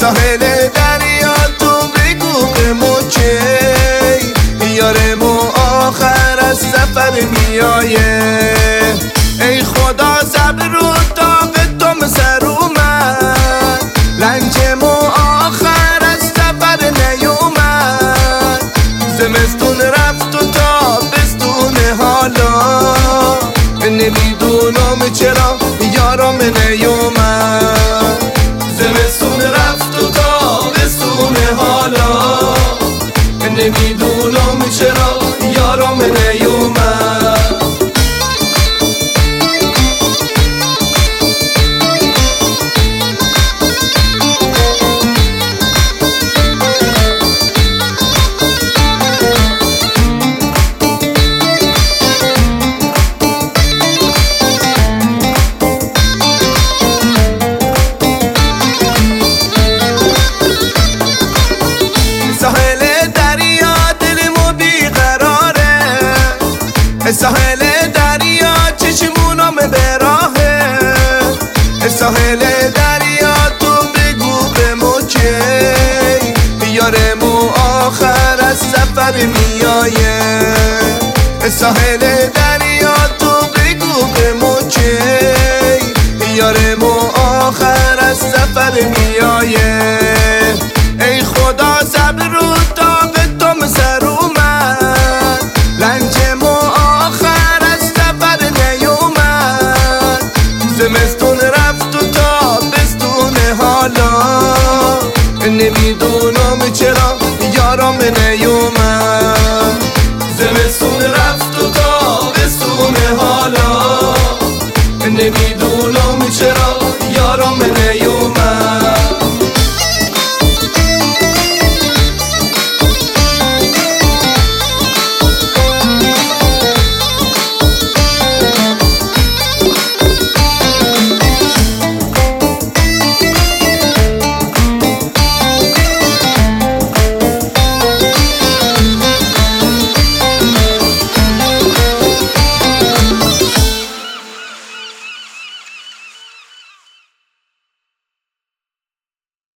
ساحل دریا تو بگو به موچه یارمو آخر از سفر میایه. ای خدا صبر رو طاق تو سر اومد، رنجمو آخر از سفر نیومد. زمستون رفت و تابستون حالا نمیدونم چرا یارم نیومد. زمستون رفت و تابستون حالا نمیدونم چرا یارم نیومد. ساحل دریا چشمونم به راهه، ساحل دریا تو بگو به موچه یارمو آخر از سفر میایه. ساحل دریا تو بگو به موچه یارمو آخر از سفر میایه. ای خدا صبر رو